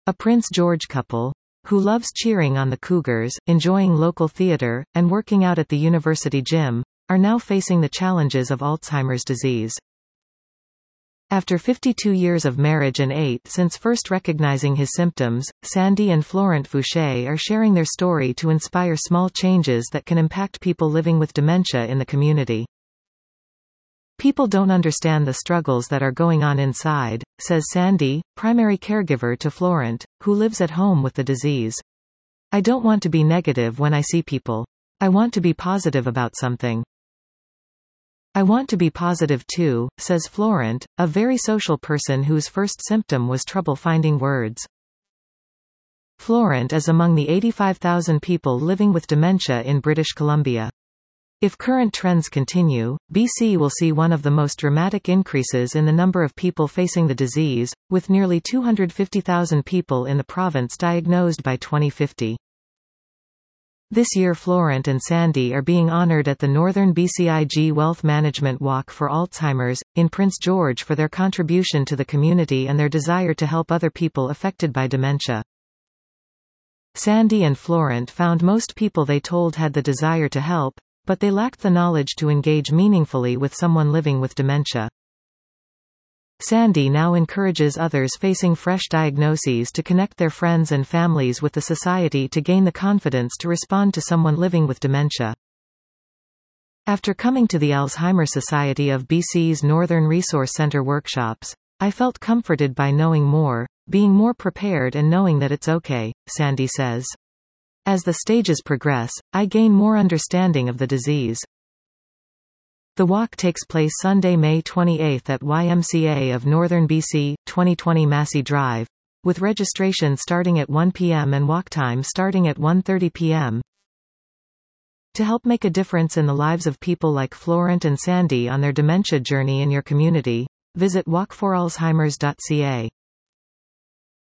A Prince George couple, who loves cheering on the Cougars, enjoying local theater, and working out at the university gym, are now facing the challenges of Alzheimer's disease. After 52 years of marriage and 8 since first recognizing his symptoms, Sandy and Florent Fouché are sharing their story to inspire small changes that can impact people living with dementia in the community. "People don't understand the struggles that are going on inside," says Sandy, primary caregiver to Florent, who lives at home with the disease. "I don't want to be negative when I see people. I want to be positive about something." "I want to be positive too," says Florent, a very social person whose first symptom was trouble finding words. Florent is among the 85,000 people living with dementia in British Columbia. If current trends continue, BC will see one of the most dramatic increases in the number of people facing the disease, with nearly 250,000 people in the province diagnosed by 2050. This year Florent and Sandy are being honoured at the Northern BCIG Wealth Management Walk for Alzheimer's, in Prince George for their contribution to the community and their desire to help other people affected by dementia. Sandy and Florent found most people they told had the desire to help, but they lacked the knowledge to engage meaningfully with someone living with dementia. Sandy now encourages others facing fresh diagnoses to connect their friends and families with the society to gain the confidence to respond to someone living with dementia. After coming to the Alzheimer's Society of BC's Northern Resource Centre workshops, I felt comforted by knowing more, being more prepared and knowing that it's okay, Sandy says. As the stages progress, I gain more understanding of the disease. The walk takes place Sunday, May 28 at YMCA of Northern BC, 2020 Massey Drive, with registration starting at 1 p.m. and walk time starting at 1:30 p.m. To help make a difference in the lives of people like Florent and Sandy on their dementia journey in your community, visit walkforalzheimers.ca.